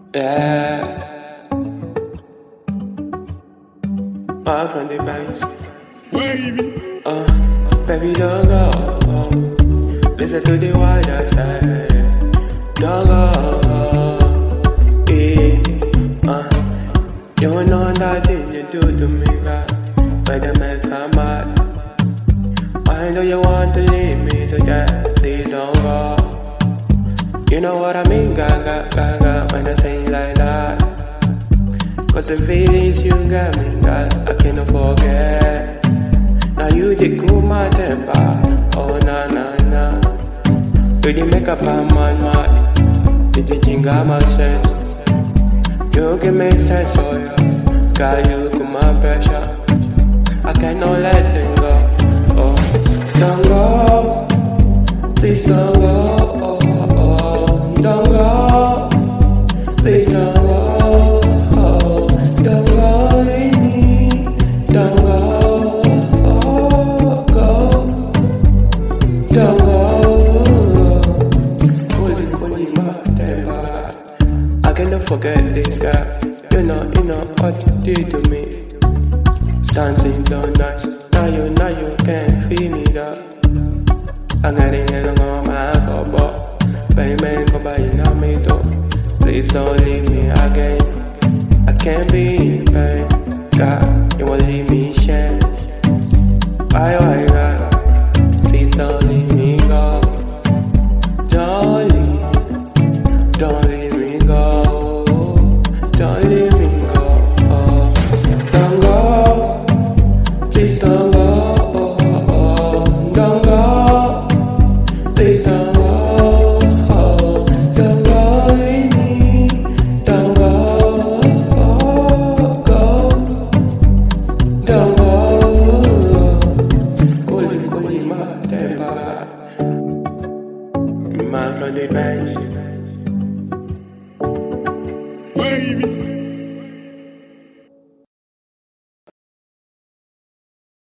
Yeah, I'm from the banks. Wavy. Baby, don't go. Listen to the word I say. Don't go. You know that thing you do to me, God. When the man come out, why do you want to leave me to death? Please don't go. You know what I mean, gaga, when I sing like that. Cause the feelings you got me, God, I cannot forget. Now you did cool my temper, oh na. You did make up my mind, you did jingle my sense. You can make sense, oh yeah. God, you cool my pressure. I cannot let them go, oh. Don't go, please don't go, oh. Don't go, please don't go, oh. Don't go, leave me, don't go, oh, go. Don't go, holy my temper. I cannot forget this guy. You know what you did to me. Something so nice. Now you can feel me though. I'm getting it on my cover. Baby, go by now me though. Please don't leave me again. I can't be in pain. God, you won't leave me shame. Why, God? Please don't leave me go. Don't leave me go. Don't leave me go. Oh. Don't go. Please don't go. Oh. Don't go. Please don't go. Oh. Don't go. Leave me. Don't go. Oh. Go. Don't go. Holy my temper. Man from the bench. Wavy.